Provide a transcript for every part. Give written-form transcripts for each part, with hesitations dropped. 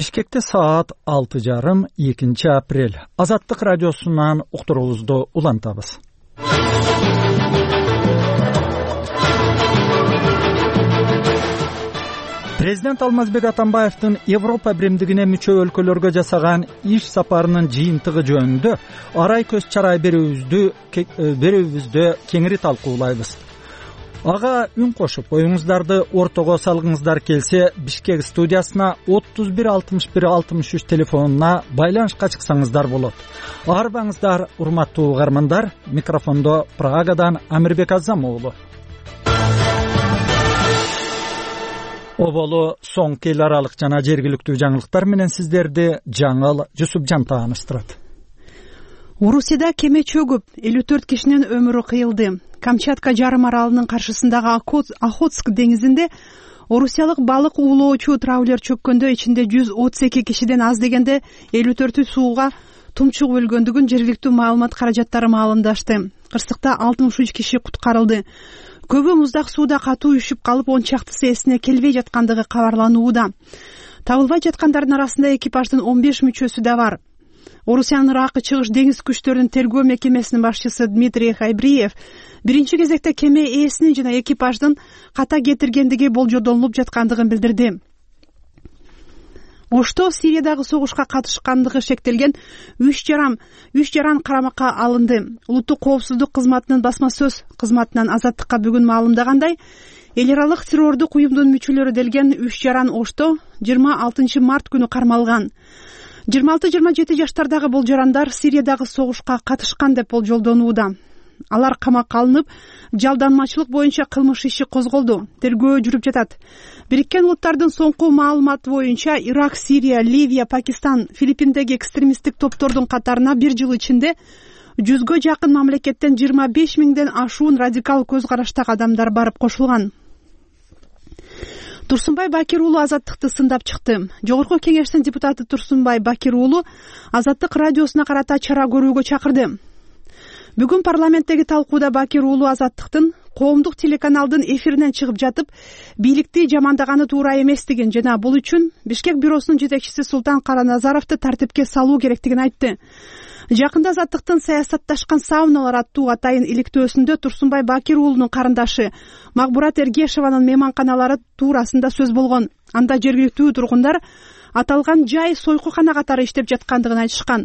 Бишкекте саат 6:30, 2 апрель. Азаттык радиосунан уктуруңузду улантабыз. Президент Алмазбек Атамбаевдин Европа биримдигине мүчө өлкөлөргө жасаган иш сапарынын жыйынтыгы жөнүндө арай көз чарай берүүбүздө кеңири талкуулайбыз. Ага үн кошуп, оюңуздарды ортого салгыңыздар келсе, Бишкек студиясына 31 61 63 телефонуна байланышка чыксаңыздар болот. Арбаңыздар, урматтуу угармандар, микрофондо Прагадан Амирбек Азам уулу. Оболу соңку эл аралык жана жергиликтүү жаңылыктар менен сиздерди Жаңыл Жусупжан тааныштырат. Орусияда кеме чөгүп, 54 кишинин өмүрү кыйылды. Камчатка жарым аралынын каршысындагы Охотск деңизинде орусиялык балык уулоочу траулер чөккөндө ичинде 132 кишиден аз дегенде 54 сууга тумчугуп өлгөндүгүн жергиликтүү маалымат каражаттары маалымдашты. Кырсыкта 63 киши куткарылды. Көбү муздак сууда катуу үшүп калып, 10 чактысы эсине келбей жаткандыгы кабарланууда. Табылбай жаткандардын арасында экипаждын 15 мүчөсү да бар. Орусиянын Иракы чыгыш деңиз күчтөрүнүн тергөө мекемесинин башчысы Дмитрий Хайбриев биринчи кезекте кеме ээсинин жана экипаждын ката кетиргендиги болжолдонулуп жаткандыгын билдирди. Ошто Сириядагы согушка катышкандыгы шектелген 3 жаран карамакка алынды. Улуттук коопсуздук кызматынын басма сөз кызматынан Азаттыкка бүгүн маалымдагандай, эл аралык террордук уюмдун мүчөлөрү делген 3 жаран Ошто 26 март күнү кармалган. 26-27 жаштардагы бул жарандар Сириядагы согушка катышкан деп болжолдонууда. Алар камакка алынып, жалданмачылык боюнча кылмыш иши козголду. Тергөө жүрүп жатат. Бириккен Улуттардын соңку маалыматы боюнча Ирак, Сирия, Ливия, Пакистан, Филиппиндеги экстремисттик топтордун катарына бир жыл ичинде 100гө жакын мамлекеттен 25 миңден ашуун радикал көз караштагы адамдар барып кошулган. Турсунбай Бакир уулу Азаттыкты сындап чыкты. Жогорку кеңештин депутаты Турсунбай Бакир уулу Азаттык радиосуна карата чара көрүүгө чакырды. Бүгүн парламенттеги талкууда Бакир уулу Азаттыктын коомдук телеканалдын эфиринен чыгып жатып, бийликти жамандаганы туура эместигин жана бул үчүн Бишкек бюросунун жетекчиси Султан Караназаровду тартипке салуу керектигин айтты. Жакында Азаттыктын саясатташкан сауналар аттуу атайын иликтөөсүндө Турсунбай Бакир уулунун карындашы Магбурат Эргешеванын мейманканалары туурасында сөз болгон. Анда жергиликтүү тургундар аталган жай сойкукана катары иштеп жаткандыгын айтышкан.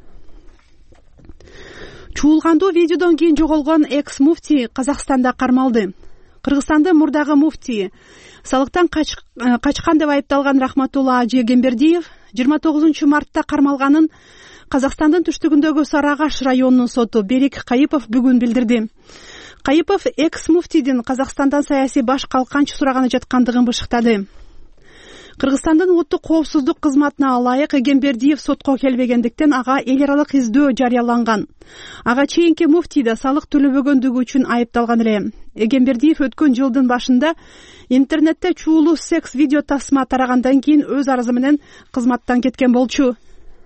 Чуулгандуу видеодон кийин жоголгон экс-муфтий Казакстанда кармалды. Кыргызстандын мурдагы муфтийи, салыктан качкан деп айыпталган Рахматулла Ажи Эгембердиев 29 мартта кармалганын Казакстандын түштүгүндөгү Сарыагаш районунун соту Берик Кайыпов бүгүн билдирди. Кайыпов экс-муфтийдин Казакстандан саясий баш калканчы сураганы жаткандыгын бышыктады. Кыргызстандын улуттук коопсуздук кызматына ылайык Эгембердиев сотко келбегендиктен ага эл аралык издөө жарыяланган. Ага чейинки муфтий да салык төлөбөгөндүгү үчүн айыпталган эле. Эгембердиев өткөн жылдын башында интернетте чуулуу секс видео тасма тарагандан кийин өз арызы менен кызматтан кеткен болчу.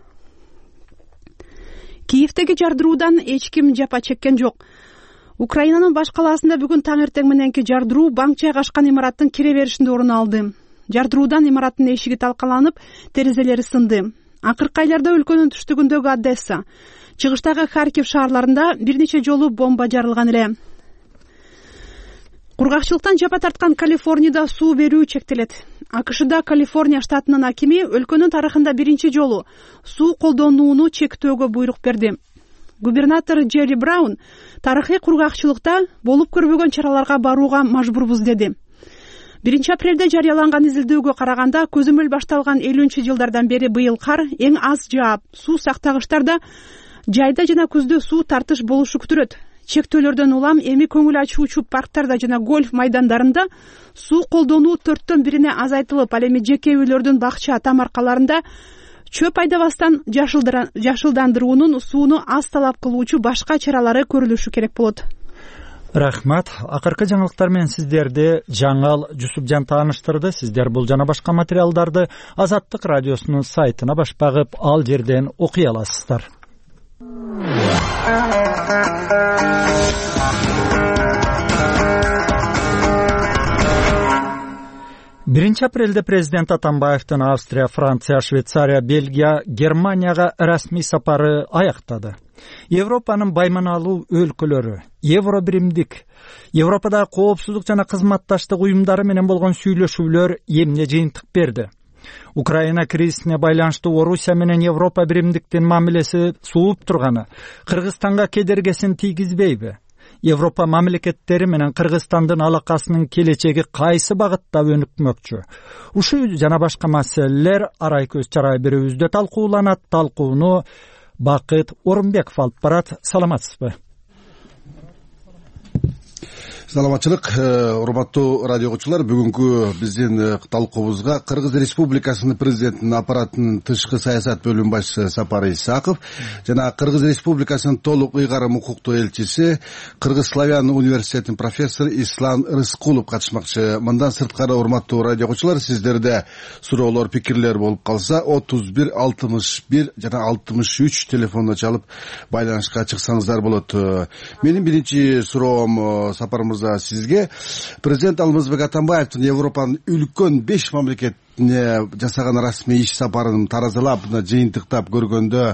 Киевдеги жардыруудан эч ким жапа чеккен жок. Украинанын баш калаасында бүгүн таң эртең мененки жардыруу банк жайгашкан имараттын кире беришинде орун алды. Жардыруудан имараттын эшиги талкаланып, терезелери сынды. Акыркы айларда өлкөнүн түштүгүндөгү Одесса, чыгыштагы Харкив шаарларында бир нече жолу бомба жарылган эле. Кургакчылыктан жапа тарткан Калифорнияда суу берүү чектелет. АКШда Калифорния штатынын акими өлкөнүн тарыхында биринчи жолу суу колдонууну чектөөгө буйрук берди. Губернатор Джерри Браун тарыхый кургакчылыкта болуп көрбөгөн чараларга барууга мажбурбуз деди. 1 апрелде жарыяланган изилдөөгө караганда көзөмөл башталган 50-жылдардан бери быйыл кар эң аз жаап, суу сактагычтарда жайда жана күздө суу тартыш болушу күтүлөт. Чектөөлөрдөн улам эми көңүл ачуучу парктарда жана гольф майдандарында суу колдонуу 4төн 1-ине азайтылып, ал эми жеке үйлөрдүн бакча тамаркаларында чөп айдабастан жашылдандыруунун сууну аз талап кылуучу башка чаралары көрүлүшү керек болот. Рахмат. Акыркы жаңылыктар менен сиздерди Жаңыл Жусупжан тааныштырды. Сиздер бул жана башка материалдарды Азаттык радиосунун сайтына баш багып, ал жерден окуй аласыздар. 1 апрелде президент Атамбаевдин Австрия, Франция, Швейцария, Бельгия, Германияга расмий сапары аяктады. Европанын байманалуу өлкөлөрү, евро биримдик, Европадагы коопсуздук жана кызматташтык уюмдары менен болгон сүйлөшүүлөр эмне жыйынтык берди? Украина кризисине байланыштуу Орусия менен Европа биримдиктин мамилеси сууп турганы Кыргызстанга кедергесин тийгизбейби? Европа мамлекеттери менен Кыргызстандын алакасынын келечеги кайсы багытта өнүкмөкчү? Ушул жана башка маселелер арай көз чарай берүүбүздө талкууланат. Талкууну Бакыт Орунбеков алып барат. Саламатсызбы? Саламатчылык, урматтуу радио угуучулар. Бүгүнкү биздин талкуубузга Кыргыз Республикасынын президентинин аппаратынын тышкы саясат бөлүм башчысы Сапар Исаков жана Кыргыз Республикасынын толук ыйгарым укуктуу элчиси Кыргыз Славян университетинин профессору Ислам Рыскулов катышмакчы. Мындан сырткары, урматтуу радио угуучулар, сиздерде суроолор, пикирлер болуп калса 31 61 жана 63 телефонуна чалып байланышка чыксаңыздар болот. Менин биринчи суроом Сапар сизге. Президент Алмазбек Атамбаевдин Европанын үлкөн 5 мамлекетине жасаган расмий иш сапарын таразалап, жыйынтыктап көргөндө,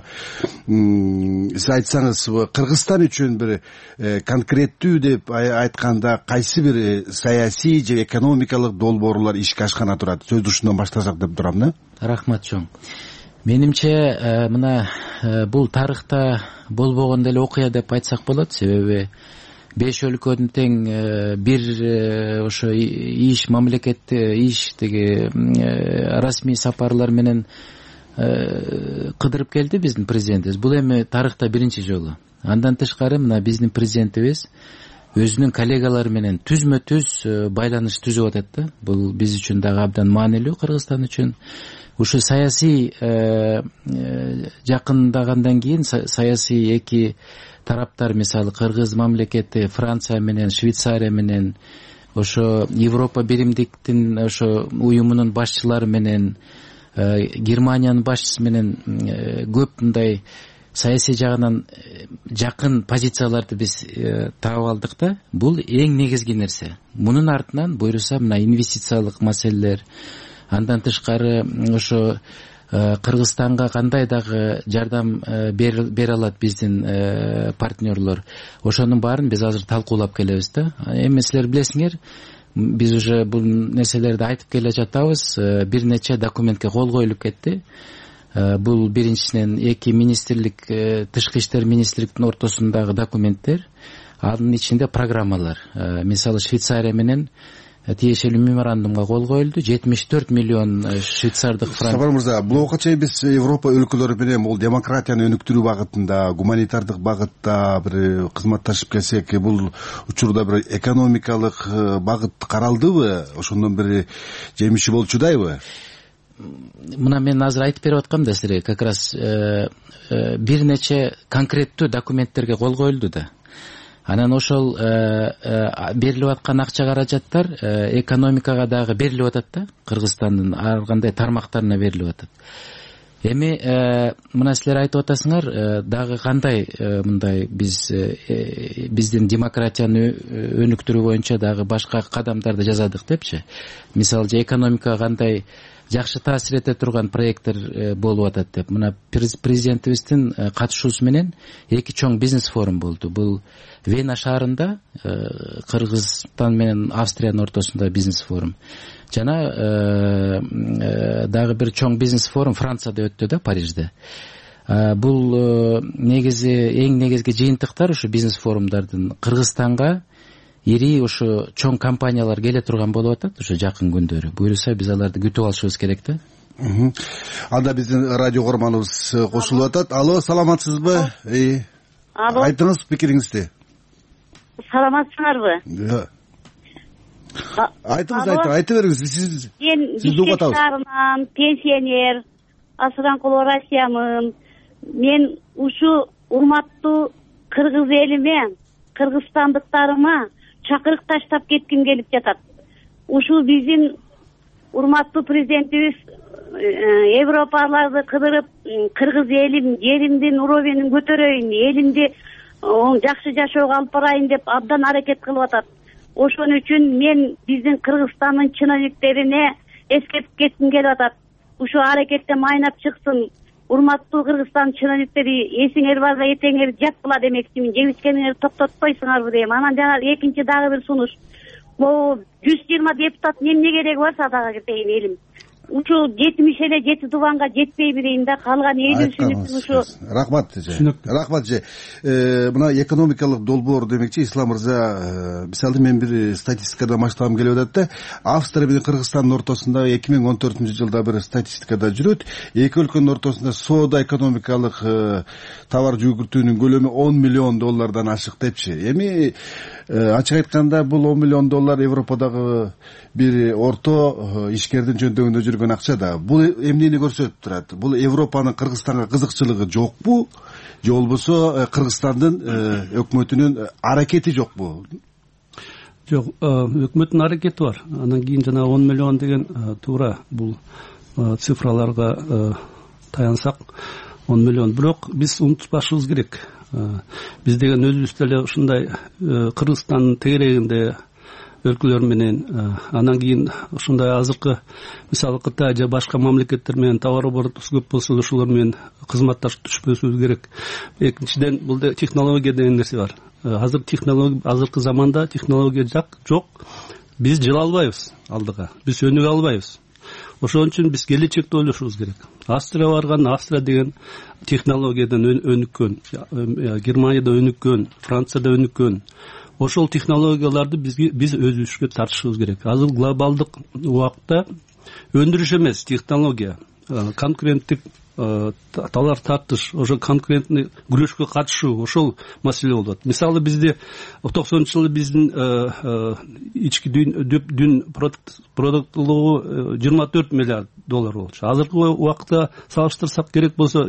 сиз айтсаңыз, Кыргызстан үчүн бир конкреттүү деп айтканда кайсы бир саясий же экономикалык долбоорлор ишке ашканы турат? Сөздү ушундан баштасак деп турам да. Рахмат чоң. Менимче, мына бул тарыхта болбогон деле окуя деп айтсак болот. Себеби 5 өлкөнүн тең бир ошо иш мамлекетти иштеги расмий сапарлар менен кыдырып келди биздин президентибиз. Бул эми тарыхта биринчи жолу. Андан тышкары мына биздин президентибиз өзүнүн коллегалары менен түзмө-түз байланыш түзүп атат да. Бул биз үчүн дагы абдан маанилүү, Кыргызстан үчүн. Ушу саясий жакындагандан кийин саясий эки тараптар, мисалы Кыргыз мамлекети Франция менен Швейцария менен ошо Европа биримдиктин ошо уюмунун башчылары менен Германиянын башчысы менен көп мындай саясий жагынан жакын позицияларды биз таап алдык да. Бул эң негизги нерсе. Мунун артынан буюрса мына инвестициялык маселелер, андан тышкары ошо Кыргызстанга кандай дагы жардам бере алат биздин партнерлор, ошонун баарын биз азыр талкуулап келебиз да. Эми силер билесиңер, биз уже бул нерселерди айтып келе жатабыз. Бир нече документке кол коюлуп кетти. Бул биринчисинен эки министрлик, тышкы иштер министрликтин ортосундагы документтер, анын ичинде программалар. Мисалы Швейцария менен тиешелүү меморандумга кол коюлду. 74 миллион швейцардык франк. Сапар мырза, бул уга чейин биз Европа өлкөлөрү менен бул демократияны өнүктүрүү багытында, гуманитардык багытта бир кызматташып келсек, бул учурда бир экономикалык багыт каралдыбы? Ошондон бир жемиши болчудайбы? Мына мен азыр айтып берип аткам да силерге, как раз бир нече конкреттүү документтерге кол коюлду да. Анан ошол берилип аткан акча каражаттар экономикага дагы берилип атат да. Кыргызстандын ар кандай тармактарына берилип атат. Эми мына силер айтып атасыңар, дагы кандай мындай биздин демократияны өнүктүрүү боюнча дагы башка кадамдарды жасадык депчи. Мисалы экономикага кандай жакшы таасир эте турган проекттер болуп атат деп. Мына президентибиздин катышуусу менен эки чоң бизнес форум болду. Бул Вена шаарында, Кыргызстан менен Австриянын ортосунда бизнес форум. Жана дагы бир чоң бизнес форум Францияда өттү да, Парижде. Бул эң негизги жыйынтыктар ушу бизнес форумдардын Кыргызстанга ири ошо чоң компаниялар келе турган болуп атат ошо жакын күндөрү. Буюрса биз аларды күтүп алышыбыз керек да. Анда биздин радио көрманыбыз кошулуп атат. Алло, саламатсызбы? Айтыңыз пикириңизди. Саламатсыңарбы? Айтыңыз, айта бериңиз. Сизди угуп атабыз. Пенсионер, Асыранкулова Россиямын. Мен ушу урматтуу кыргыз элиме, кыргызстандыктарыма чакырык таштап кетким келип жатат. Ушу биздин урматтуу президентибиз Европаларды кыдырып, кыргыз элим, жеримдин уровенин көтөрөйүн, элимди жакшы жашоого алып барайын деп абдан аракет кылып атат. Ошон үчүн мен биздин Кыргызстандын чиновниктерине эскертип кетким келип атат. Ушул аракеттен майнап чыксын. Урматтуу Кыргызстан чиновниктери, эсиңер барда этеңер жапкыла демекчимин. Жебичкениңерди токтотпойсуңарбы дейм. Анан жана экинчи дагы бир сунуш. Могу 120 депутаттын эмне кереги бар садага кетейин элим. Ушул 70 эле 7 дубанга жетпейби дейм да, калган 50-сүнүктүн ушу. Рахмат же. Мына экономикалык долбоор демекчи Ислам мырза, мисалы мен бир статистикада маштабам келип атат да. Австрия менен Кыргызстандын ортосунда 2014-жылда бир статистикада жүрөт. Эки өлкөнүн ортосунда соода экономикалык товар жүгүртүүнүн көлөмү $10 миллион ашык депчи. Эми ачык айтканда бул $10 миллион Европадагы бир орто ишкердин жөндөмүндө жүргөн акча да. Бул эмнени көрсөтүп турат? Бул Европанын Кыргызстанга кызыкчылыгы жокпу? Же болбосо Кыргызстандын өкмөтүнүн аракети жокпу? Жок, өкмөттүн аракети бар. Андан кийин жана 10 миллион деген туура бул цифраларга таянсак 10 миллион. Бирок биз унутпашыбыз керек. Биз деген өзүбүз деле ушундай Кыргызстандын тегерегинде өлкөлөр менен, анан кийин ушундай азыркы мисалы Кытай же башка мамлекеттер менен товар оборотубуз көп болсо ошолор менен кызматташып түшпөсүбүз керек. Экинчиден, бул технология деген нерсе бар. Азыркы заманда технология жок. Биз жыла албайбыз алдыга. Биз өнүгө албайбыз. Ошон үчүн биз келечекти ойлошубуз керек. Австрия барган, Австрия деген технологиядан өнүккөн, Германияда өнүккөн, Францияда өнүккөн. Ошол технологияларды биз өзүбүзгө тартышыбыз керек. Азыр глобалдык убакта өндүрүш эмес, технология, конкуренттик талар тартыш, ошол конкурентный күрөшкө катышуу, ошол маселе болот. Мисалы бизде 90-жылы биздин ички дүн продуктуулугу $24 миллиард болчу. Азыркы убакта салыштырсак керек болсо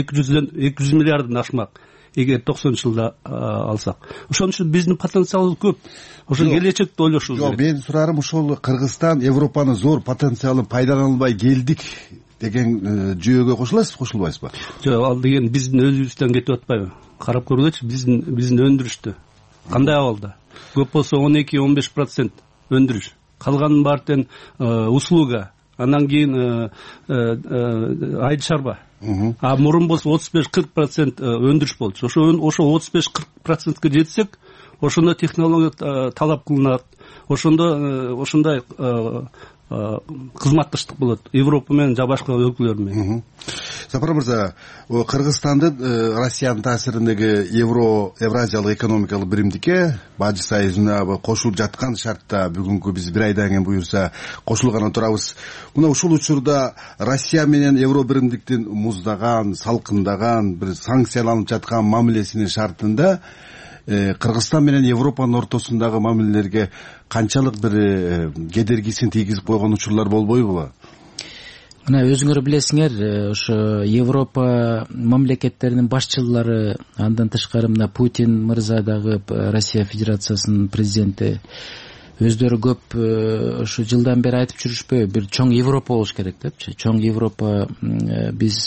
200 миллиарддан ашмак. Эгер 90-жылда алсак. Ошон үчүн биздин потенциалыбыз көп. Ошол келечекти ойлошубуз керек. Жок, менин сураарым ушул Кыргызстан Европанын зор потенциалын пайдалана албай келдик деген жүйөгө кошулбайсызбы? Жок, ал деген биздин өзүбүздөн кетип атпайбы? Карап көргүлөчү, биздин өндүрүштө кандай абалда? Көп болсо 12-15% өндүрүш. Калганын баары услуга, андан кийин айыл чарба. А мурун болсо 35-40% өндүрүш болчу. Ошо 35-40%га жетсек, ошондо технология талап кылынат. Ошондой кызматташтык болот Европа менен жана башка өлкөлөр менен. Сапар мырза, Кыргызстандын Россиянын таасириндеги Евразиялык экономикалык биримдикке Бажы союзуна кошулуп жаткан шартта бүгүнкү биз бир айдан кийин буюрса кошулганы турабыз. Мына ушул учурда Россия менен Евро биримдиктин муздаган, салкындаган, бир санкцияланып жаткан мамилесинин шартында Кыргызстан менен Европанын ортосундагы мамилелерге канчалык бир кедергисин тийгизип койгон учурлар болбойбу? Мына өзүңөр билесиңер, ошо Европа мамлекеттеринин башчылары, андан тышкары мына Путин мырза дагы Россия Федерациясынын президенти өздөрү көп ошо жылдан бери айтып жүрүшпөйбү, бир чоң Европа болуш керек депчи. Чоң Европа биз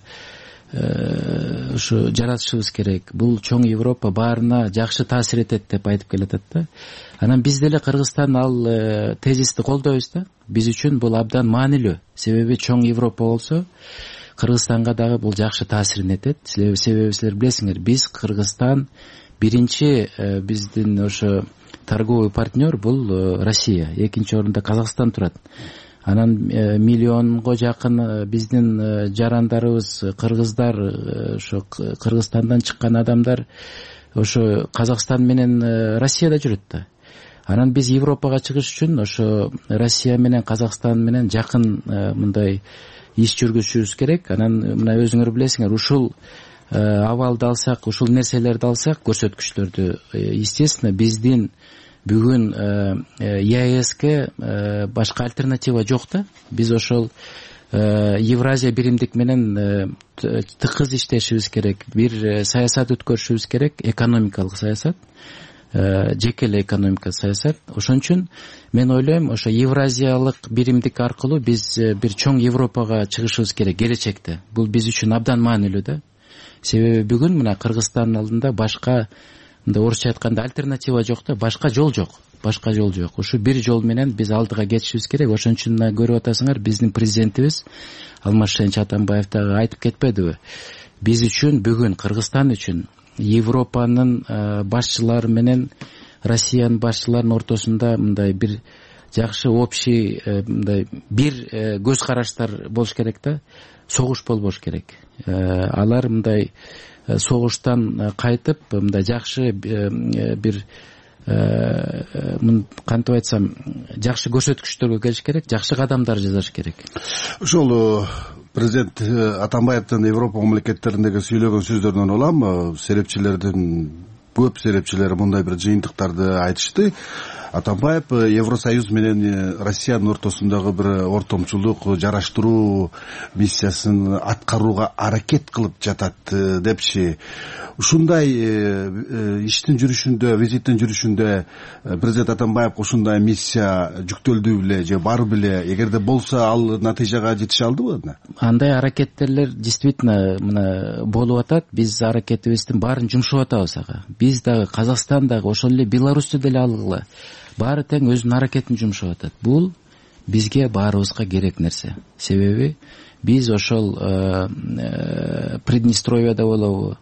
ошо жаратышыбыз керек. Бул чоң Европа баарына жакшы таасир этет деп айтып келатат да. Анан биз деле Кыргызстан ал тезисти колдойбуз да. Биз үчүн бул абдан маанилүү. Себеби чоң Европа болсо, Кыргызстанга дагы бул жакшы таасирин этет. Себеби силер билесиңер, биз Кыргызстан биринчи биздин ошо торговый партнер бул Россия, экинчи орунда Казакстан турат. Анан миллионго жакын биздин жарандарыбыз, кыргыздар, ошо Кыргызстандан чыккан адамдар ошо Казакстан менен Россияда жүрөт да. Анан биз Европага чыгыш үчүн ошо Россия менен Казакстан менен жакын мындай иш жүргүзүшүбүз керек. Анан мына өзүңөр билесиңер, ушул абалды алсак, ушул нерселерди алсак, көрсөткүчтөрдү, естественно, биздин бүгүн ЕАЭСке башка альтернатива жок да. Биз ошол Евразия биримдик менен тыкыз иштешибиз керек. Бир саясат өткөрүшүбүз керек, экономикалык саясат, жеке эле экономика саясат. Ошон үчүн мен ойлойм, ошо Евразиялык биримдик аркылуу биз бир чоң Европага чыгышыбыз керек келечекте. Бул биз үчүн абдан маанилүү да. Себеби бүгүн мына Кыргызстандын алдында башка, орусча айтканда, альтернатива жок да, башка жол жок. башка жол жок. Ушу бир жол менен биз алдыга кетишибиз керек. Ошон үчүн көрүп атасыңар, биздин президентибиз Алмазшенч Атамбаев дагы айтып кетпедиби? Биз үчүн бүгүн, Кыргызстан үчүн Европанын башчылары менен Россиянын башчыларынын ортосунда мындай бир жакшы общий мындай бир көз караштар болуш керек да. Согуш болбош керек. Алар мындай согуштан кайтып, мындай жакшы бир кантип айтсам, жакшы көрсөткүчтөргө келиш керек, жакшы кадамдар жасаш керек. Ошол президент Атамбаевдин Европа мамлекеттериндеги сүйлөгөн сөздөрүнөн улам, көп серепчилер мындай бир жыйынтыктарды айтышты. Атамбаев Евросоюз менен Россиянын ортосундагы бир ортомчулук, жараштыруу миссиясын аткарууга аракет кылып жатат депчи. Ушундай иштин жүрүшүндө, визиттин жүрүшүндө президент Атамбаев ушундай миссия жүктөлдү беле же бар беле? Эгерде болсо, ал натыйжага жетише алдыбы? Андай аракеттерлер действительно мына болуп атат. Биз аракетибиздин баарын жумшап атабыз ага. Биз дагы, Казакстан дагы, ошол эле Беларусьты деле алгыла. Баары тең өзүнүн аракетин жумшап атат. Бул бизге баарыбызга керек нерсе. Себеби биз ошол Приднестровьяда болобу,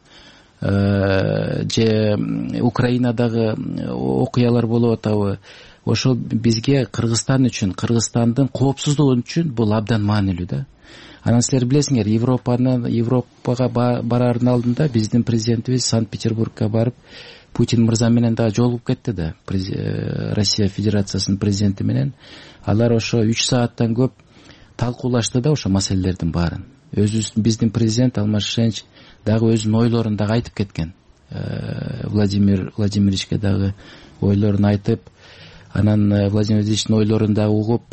же Украинадагы окуялар болуп атабы, ошол бизге Кыргызстан үчүн, Кыргызстандын коопсуздугу үчүн бул абдан маанилүү да. Анан силер билесиңер, Европага бараардын алдында биздин президентибиз Санкт-Петербургка барып, Путин мырза менен дагы жолугуп кетти да, Россия Федерациясынын президенти менен. Алар ошо 3 сааттан көп талкуулашты да ошо маселелердин баарын. Биздин президент Алмазшенч дагы өзүнүн ойлорун дагы айтып кеткен. Владимир Владимировичке дагы ойлорун айтып, анан Владимир Владимировичтин ойлорун дагы угуп,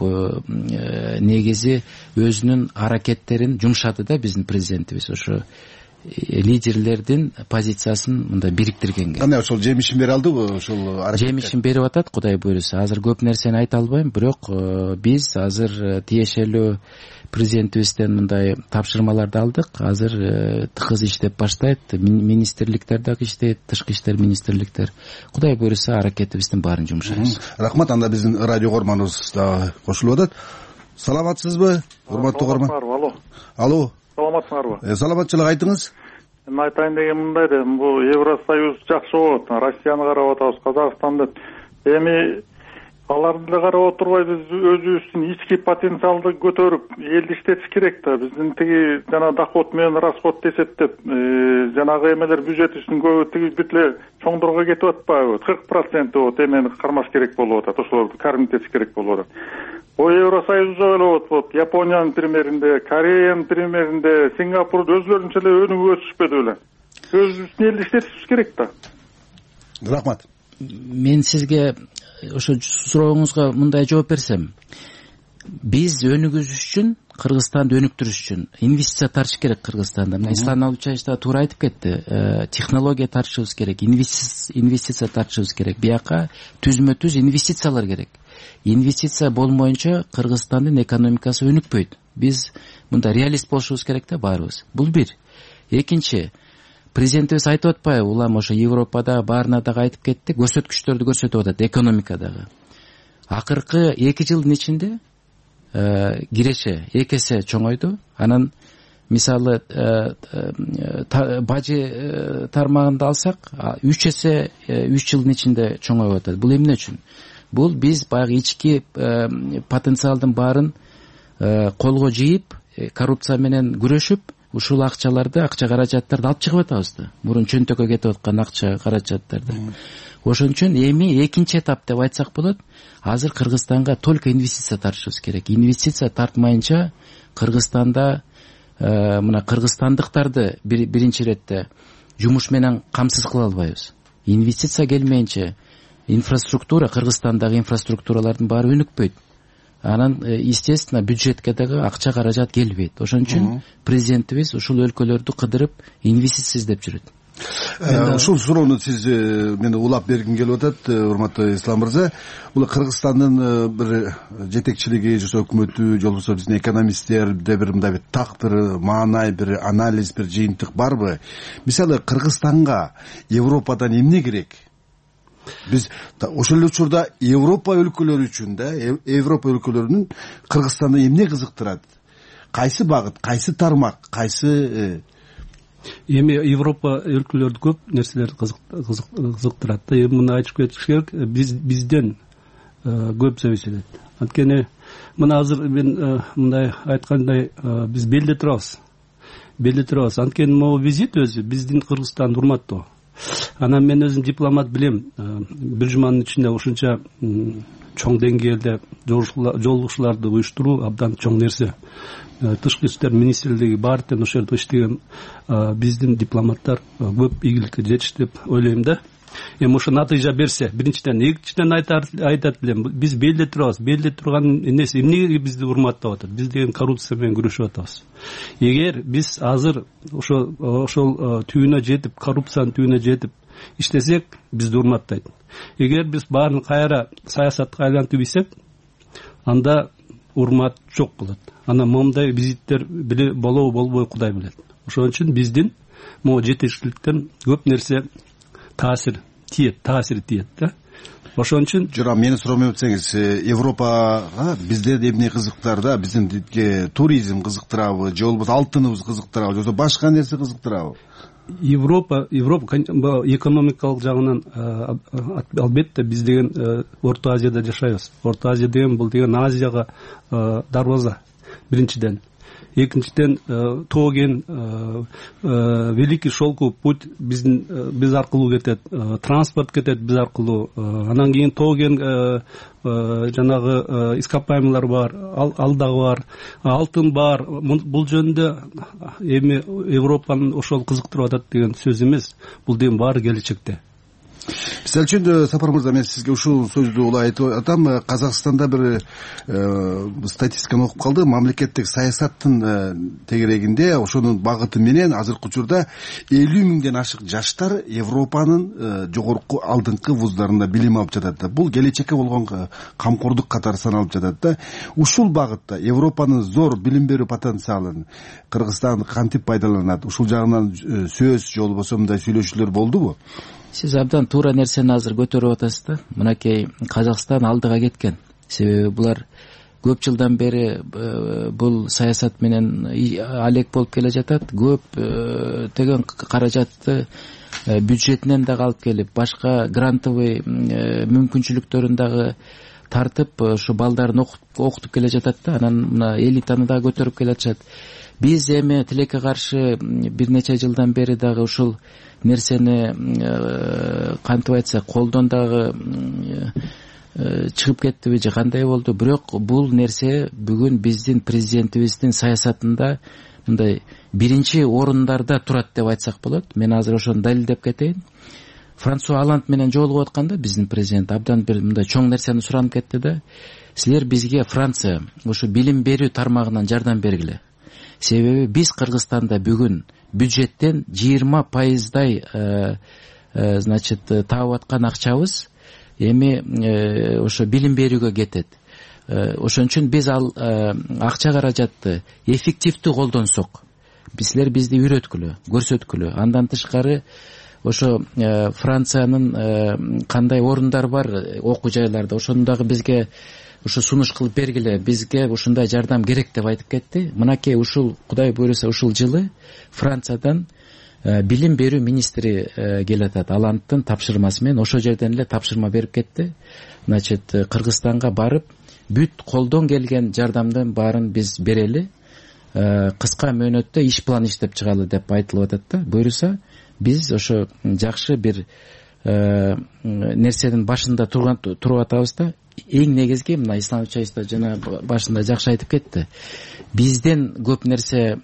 негизи өзүнүн аракеттерин жумшады да биздин президентибиз. Ошо лидерлердин позициясын мындай бириктиргенге. Кандай ошол жемишин бере алдыбы? Ошол жемишин берип атат, Кудай буйруса. Азыр көп нерсени айта албайм, бирок биз азыр тиешелүү президентибизден мындай тапшырмаларды алдык. Азыр тыгыз иштеп баштайт, министрликтер дагы иштейт, тышкы иштер министрликтер. Кудай буйруса аракетибиздин баарын жумшайбыз. Рахмат. Анда биздин радио көрманыбыз дагы кошулуп атат. Саламатсызбы, урматтуу көрман? Алло. Саламатсыңарбы? Саламатчылык, айтыңыз. Мен айтайын деген мындай да, бул Евросоюз жакшы болот, Россияны карап атабыз, Казакстанды. Эми аларды деле карап отурбай биз өзүбүздүн ички потенциалды көтөрүп, элди иштетиш керек да. Биздин тиги жана доход менен расход эсептеп, жанагы эмелер бюджетибиздин көбү тиги бүт эле чоңдорго кетип атпайбы? 40% вот эмени кармаш керек болуп атат, ошолорду кармит этиш керек болуп атат. Евросоюз вот Япониянын примеринде, Кореянын примеринде, Сингапурда өзлөрүнчө эле өнүгүп өтүшпөдү беле. Өзүбүздүн элди иштетишибиз керек да. Рахмат. Мен сизге ошо сурооңузга мындай жооп берсем, биз өнүгүш үчүн, Кыргызстанды өнүктүрүш үчүн инвестиция тартыш керек Кыргызстанда. Ислам Налычаевич да туура айтып кетти. Технология тартышыбыз керек, инвестиция тартышыбыз керек. Бияка түзмө-түз инвестициялар керек. Инвестиция болмоюнча Кыргызстандын экономикасы өнүкпөйт. Биз мында реалист болушубуз керек да баарыбыз. Бул бир. Экинчи, президентибиз айтып атпайбы, улам ошо Европада баарына дагы айтып кетти, көрсөткүчтөрдү көрсөтүп атат экономикадагы. Акыркы 2 жылдын ичинде киреше 2 эсе чоңойду. Анан мисалы бажы тармагында алсак 3 эсе 3 жылдын ичинде чоңоюп атат. Бул эмне үчүн? Бул биз баягы ички потенциалдын баарын колго жийип, коррупция менен күрөшүп, ушул акча каражаттарды алып чыгып атабыз да. Мурун чөнтөккө кетип аткан акча каражаттарды. Ошон үчүн эми экинчи этап деп айтсак болот. Азыр Кыргызстанга только инвестиция тартышыбыз керек. Инвестиция тартмайынча Кыргызстанда мына кыргызстандыктарды биринчи иретте жумуш менен камсыз кыла албайбыз. Инвестиция келмейинче инфраструктура, Кыргызстандагы инфраструктуралардын баары өнүкпөйт. Анан естественно бюджетке дагы акча каражат келбейт. Ошон үчүн президентибиз ушул өлкөлөрдү кыдырып инвестиция издеп жүрөт. Ушул суроону сиз мени улап бергим келип атат, урматтуу Ислам мырза. Бул Кыргызстандын бир жетекчилиги, же өкмөтү, же болбосо биздин экономисттерде бир мындай так бир маанай, бир анализ, бир жыйынтык барбы? Мисалы Кыргызстанга Европадан эмне керек? Биз ошол эле учурда Европа өлкөлөрү үчүн да, Европа өлкөлөрүнүн Кыргызстанды эмне кызыктырат? Кайсы багыт, кайсы тармак, кайсы эми Европа өлкөлөрдү көп нерселер кызыктырат да. Эми муну айтып кетиш керек, бизден көп зависит этет. Анткени мына азыр мен мындай айткандай, биз белде турабыз. Анткени могу визит өзү биздин Кыргызстанды урматтоо. Анан мен өзүм дипломат билем, бир жуманын ичинде ушунча чоң деңгээлде жолугушууларды уюштуруу абдан чоң нерсе. Тышкы иштер министрлиги бар тең ошол жерде иштеген биздин дипломаттар көп ийгиликке жетишти деп ойлойм да. Эми ошо натыйжа берсе, биринчиден, экинчиден айтат билем, биз белде турабыз. Белде турган эмнеси, эмнеге бизди урматтап атат? Биз деген коррупция менен күрөшүп атабыз. Эгер биз азыр ошол түбүнө жетип, коррупциянын түбүнө жетип иштесек, бизди урматтайт. Эгер биз баарын кайра саясатка айлантып ийсек, анда урмат жок болот. Анан момундай визиттер болобу болбойбу Кудай билет. Ошон үчүн биздин могу жетекчиликтен көп нерсе таасир тиет да. Ошон үчүн жора мени сурап өтсеңиз, Европага бизде эмне кызыктыр да? Биздин туризм кызыктырабы, же болбосо алтыныбыз кызыктырабы, же болбосо башка нерсе кызыктырабы? Европа экономикалык жагынан албетте биз деген Орто Азияда жашайбыз. Орто Азия деген бул деген Азияга дарбаза биринчиден. Экинчиден Тоген, Великий шелковый путь биз аркылуу кетет, транспорт кетет биз аркылуу. Анан кийин Тоген жанагы ископаемыйлар бар, ал дагы бар, алтын бар. Бул жөнүндө эми Европанын ошол кызыктырып атат деген сөз эмес. Бул деген баары келечекте. Мисалы үчүн Сапар мырза, мен сизге ушул сөздү улай айтып атам. Казакстанда бир статистиканы окуп калдым. Мамлекеттик саясаттын тегерегинде ошонун багыты менен азыркы учурда 50 миңден ашык жаштар Европанын жогорку алдыңкы вуздарында билим алып жатат да. Бул келечекке болгон камкордук катары саналып жатат да. Ушул багытта Европанын зор билим берүү потенциалын Кыргызстан кантип пайдаланат? Ушул жагынан сөз же болбосо мындай сүйлөшүүлөр болдубу? Сиз абдан туура нерсени азыр көтөрүп атасыз да. Мынакей Казакстан алдыга кеткен. Себеби булар көп жылдан бери бул саясат менен алек болуп келе жатат. Көптөгөн каражатты бюджетинен дагы алып келип, башка грантовый мүмкүнчүлүктөрүн дагы тартып, ушу балдарын окутуп келе жатат да. Анан мына элитаны дагы көтөрүп келе жатышат. Биз эми тилекке каршы бир нече жылдан бери дагы ушул нерсени кантип айтсак колдон дагы чыгып кеттиби же кандай болду. Бирок бул нерсе бүгүн биздин президентибиздин саясатында мындай биринчи орундарда турат деп айтсак болот. Мен азыр ошону далилдеп кетейин. Франсуа Оланд менен жолугуп атканда биздин президент абдан бир мындай чоң нерсени суранып кетти да. Силер бизге Франция ушу билим берүү тармагынан жардам бергиле. Себеби биз Кыргызстанда бүгүн бюджеттен 20%дай таап аткан акчабыз эми ошо билим берүүгө кетет. Ошон үчүн биз ал акча каражатты эффективдүү колдонсок, силер бизди үйрөткүлө, көрсөткүлө. Андан тышкары ошо Франциянын кандай орундар бар окуу жайларда, ошону дагы бизге ушу сунуш кылып бергиле, бизге ушундай жардам керек деп айтып кетти. Мынакей ушул Кудай буйруса ушул жылы Франциядан билим берүү министри келатат. Аландтын тапшырмасы менен ошол жерден эле тапшырма берип кетти. Кыргызстанга барып, бүт колдон келген жардамдын баарын биз берели, кыска мөөнөттө иш план иштеп чыгалы деп айтылып атат да. Буйруса биз ошо жакшы бир нерсенин башында туруп атабыз да. Эң негизги мына Ислам Чайста жана башында жакшы айтып кетти. Бизден көп нерсе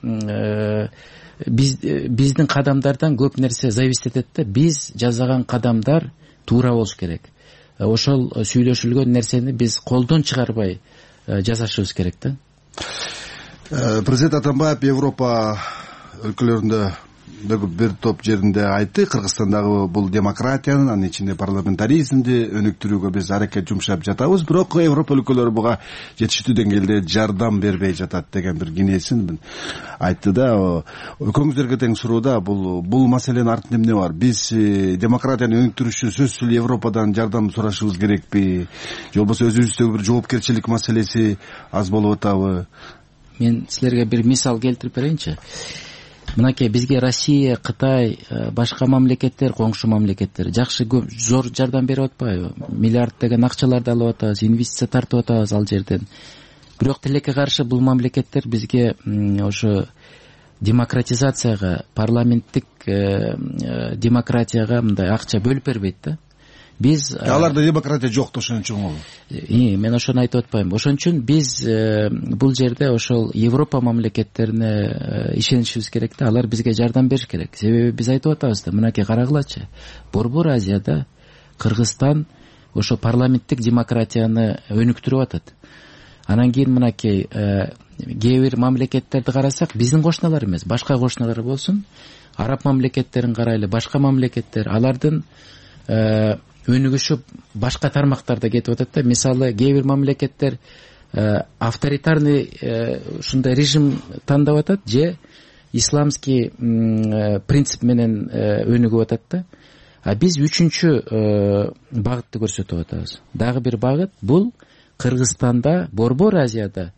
биздин кадамдардан көп нерсе зависит этет да. Биз жасаган кадамдар туура болуш керек. Ошол сүйлөшүлгөн нерсени биз колдон чыгарбай жасашыбыз керек да. Президент Атамбаев Европа өлкөлөрүндө бир топ жеринде айтты, Кыргызстандагы бул демократияны, анын ичинде парламентаризмди өнүктүрүүгө биз аракет жумшап жатабыз, бирок Европа өлкөлөрү буга жетиштүү деңгээлде жардам бербей жатат деген бир кеңешин айтты да. Экөөңүздөргө тең суроуда бул маселенин артында эмне бар? Биз демократияны өнүктүрүш үчүн сөзсүз эле Европадан жардам сурашыбыз керекпи? Же болбосо өзүбүздөгү бир жоопкерчилик маселеси аз болуп атабы? Мен силерге бир мисал келтирип берейинчи. Мынакей, бизге Россия, Кытай, башка мамлекеттер, коңшу мамлекеттер жакшы зор жардам берип атпайбы? Миллиарддаган акчаларды алып атабыз, инвестиция тартып атабыз ал жерден. Бирок тилекке каршы бул мамлекеттер бизге ошо демократизацияга, парламенттик демократияга мындай акча бөлүп бербейт да. Биз аларда демократия жок да, ошон үчүн мен ошону айтып атпайм. Ошон үчүн биз бул жерде ошол Европа мамлекеттерине ишенишибиз керек да. Алар бизге жардам бериш керек. Себеби биз айтып атабыз да, мынакей карагылачы. Борбор Азияда Кыргызстан ошо парламенттик демократияны өнүктүрүп атат. Анан кийин мынакей кээ бир мамлекеттерди карасак, биздин кошуналар эмес, башка кошуналар болсун, араб мамлекеттерин карайлы, башка мамлекеттер, алардын өнүгүшү башка тармактарда кетип атат да. Мисалы, кээ бир мамлекеттер авторитарный ушундай режим тандап атат, же исламский принцип менен өнүгүп атат да. А биз үчүнчү багытты көрсөтүп атабыз. Дагы бир багыт бул Кыргызстанда, Борбор Азияда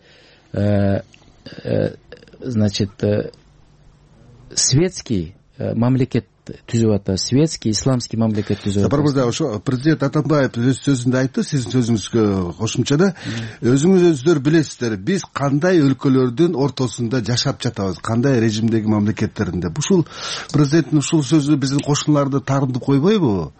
значит светский мамлекет түзүп атат, светский, исламский мамлекет түзүп атат. Сапар мырза, ошо президент Атамбаев өз сөзүндө айтты, сиздин сөзүңүзгө кошумчада өзүңүздөр билесиздер, биз кандай өлкөлөрдүн ортосунда жашап жатабыз, кандай режимдеги мамлекеттеринде. Ушул президенттин ушул сөзү биздин кошуналарды таарынтып койбойбу?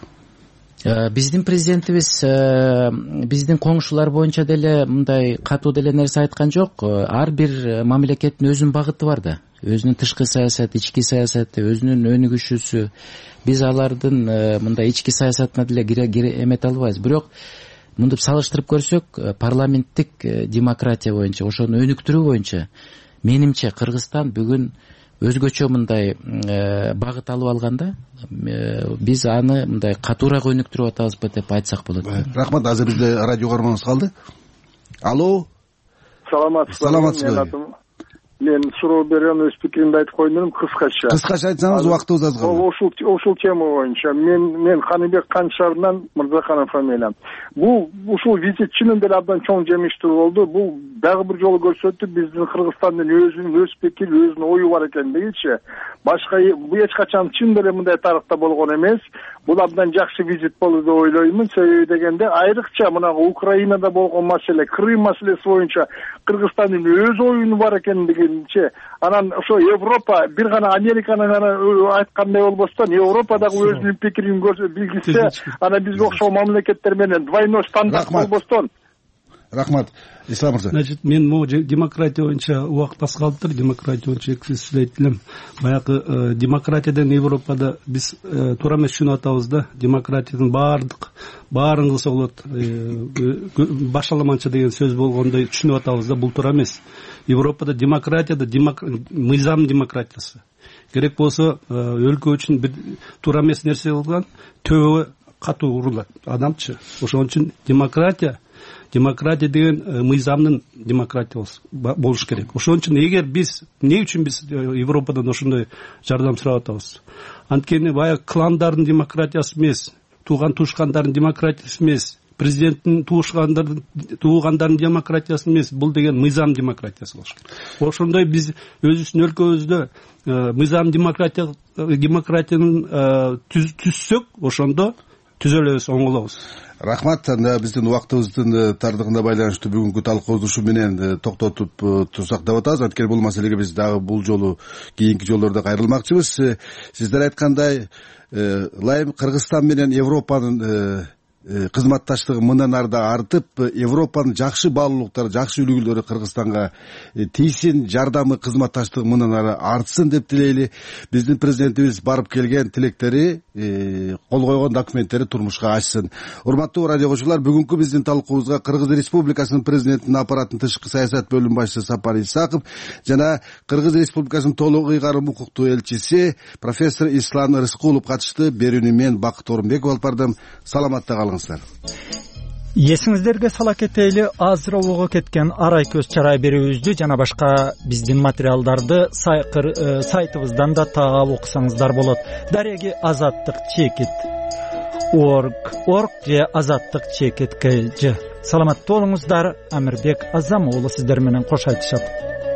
Биздин президентибиз биздин коңшулар боюнча деле мындай катуу деле нерсе айткан жок. Ар бир мамлекеттин өзүнүн багыты бар да. Өзүнүн тышкы саясаты, ички саясаты, өзүнүн өнүгүшүсү. Биз алардын мындай ички саясатына деле эмете албайбыз. Бирок мынтип салыштырып көрсөк, парламенттик демократия боюнча, ошону өнүктүрүү боюнча менимче Кыргызстан бүгүн өзгөчө мындай багыт алып алганда, биз аны мындай катуураак өнүктүрүп атабызбы деп айтсак болот. Рахмат. Азыр бизде радио көрмөңүз калды. Алло. Саламатсызбы? Мен суроо берем, өз пикиримди айтып коеюн, кыскача. Кыскача айтсаңыз, убактыбыз аз калды. Ушул тема боюнча мен Каныбек Каншарынан, Мырзаханов фамилиям. Ушул визит чынын деле абдан чоң жемиштүү болду. Бул дагы бир жолу көрсөттү, биздин Кыргызстандын өзүнүн өз пикири, өзүнүн ою бар экендигичи. Башка бул эч качан чын деле мындай тарыхта болгон эмес. Бул абдан жакшы визит болду деп ойлоймун. Себеби дегенде айрыкча мына Украинада болгон маселе, Крым маселеси боюнча Кыргызстандын өз оюну бар экендигинчи, анан ошо Европа бир гана Американын айткандай болбостон, Европадагы өзүнүн пикирин билгисе, анан бизге окшогон мамлекеттер менен двойной стандарт болбостон. Рахмат. Ислам мырза. Значит, мен могу демократия боюнча убакыт аз калыптыр. Демократия боюнча эки сөз сүйлөйт элем. Баягы демократиядан Европада биз туура эмес түшүнүп атабыз да. Демократиянын баарын кылса болот. Башаламанча деген сөз болгондой түшүнүп атабыз да. Бул туура эмес. Европада демократияда мыйзам демократиясы. Керек болсо өлкө үчүн бир туура эмес нерсе кылган төбө катуу урулат адамчы. Ошон үчүн демократия деген мыйзамдын демократия болуш керек. Ошон үчүн эгер биз эмне үчүн биз Европадан ошондой жардам сурап атабыз? Анткени баягы кландардын демократиясы эмес, тууган туушкандардын демократиясы эмес, президенттин туугандардын демократиясы эмес, бул деген мыйзам демократиясы болуш керек. Ошондой биз өзүбүздүн өлкөбүздө мыйзам демократиянын түзсөк, ошондо түзөлөбүз, оңолобуз. Рахмат. Биздин убактыбыздын тардыгына байланыштуу бүгүнкү талкуубузду ушу менен токтотуп турсак деп атабыз. Анткени бул маселеге биз дагы бул жолу кийинки жолдордо кайрылмакчыбыз. Сиздер айткандай, ылайым Кыргызстан менен Европанын кызматташтыгы мындан ары да артып, Европанын жакшы баалуулуктары, жакшы үлгүлөрү Кыргызстанга тийсин, жардамы, кызматташтыгы мындан ары артсын деп тилейли. Биздин президентибиз барып келген тилектери, кол койгон документтери турмушка ашсын. Урматтуу радио окуучулар, бүгүнкү биздин талкуубузга Кыргыз Республикасынын президентинин аппаратынын тышкы саясат бөлүм башчысы Сапар Исаков жана Кыргыз Республикасынын толук ыйгарым укуктуу элчиси профессор Ислам Рыскулов катышты. Берүүнү мен Бакыт Орунбеков алып бардым. Саламатта калыңыздар. Эсиңиздерге сала кетели, азыр обого кеткен арай көз чарай берүүбүздү жана башка биздин материалдарды сайтыбыздан да таап окусаңыздар болот. Дареги азаттык чекит org же азаттык чекит kj. Саламатта болуңуздар. Амирбек Азам уулу сиздер менен кош айтышат.